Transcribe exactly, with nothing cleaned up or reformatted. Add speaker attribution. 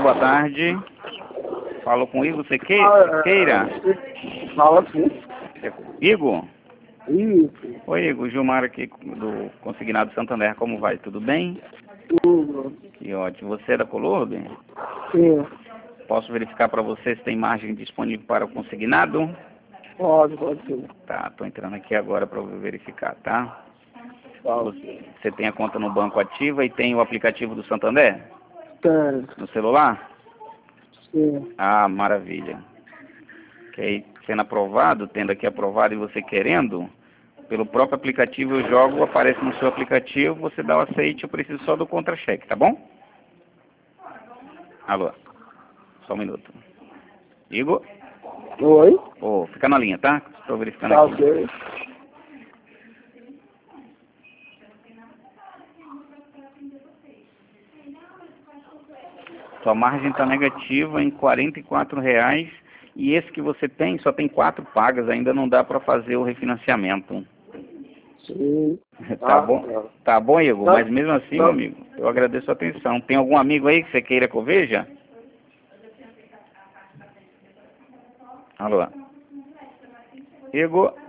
Speaker 1: boa tarde. Falo com o Igor Seque- Sequeira.
Speaker 2: Fala sim.
Speaker 1: Igor?
Speaker 2: Isso.
Speaker 1: Oi, Igor. Gilmar aqui do Consignado Santander. Como vai? Tudo bem?
Speaker 2: Tudo.
Speaker 1: Que ótimo. Você é da Colurbe?
Speaker 2: Sim.
Speaker 1: Posso verificar para você se tem margem disponível para o consignado?
Speaker 2: Pode, pode sim.
Speaker 1: Tá, tô entrando aqui agora para verificar, tá?
Speaker 2: Fala.
Speaker 1: Você, você tem a conta no banco ativa e tem o aplicativo do Santander?
Speaker 2: Tem.
Speaker 1: No celular?
Speaker 2: Sim.
Speaker 1: Ah, maravilha. Ok, sendo aprovado, tendo aqui aprovado e você querendo, pelo próprio aplicativo eu jogo, aparece no seu aplicativo, você dá o aceite, eu preciso só do contra-cheque, tá bom? Alô? Só um minuto. Igor?
Speaker 2: Oi?
Speaker 1: Oh, fica na linha, tá? Estou verificando
Speaker 2: Tá
Speaker 1: aqui.
Speaker 2: ok.
Speaker 1: Sua margem está negativa em quarenta e quatro reais e esse que você tem só tem quatro pagas, ainda não dá para fazer o refinanciamento.
Speaker 2: Sim.
Speaker 1: Tá
Speaker 2: Ah,
Speaker 1: bom?
Speaker 2: tá.
Speaker 1: Tá bom, Igor?
Speaker 2: Tá.
Speaker 1: Mas mesmo assim,
Speaker 2: Tá.
Speaker 1: meu amigo, eu agradeço a atenção. Tem algum amigo aí que você queira que eu veja? Alô? Igor?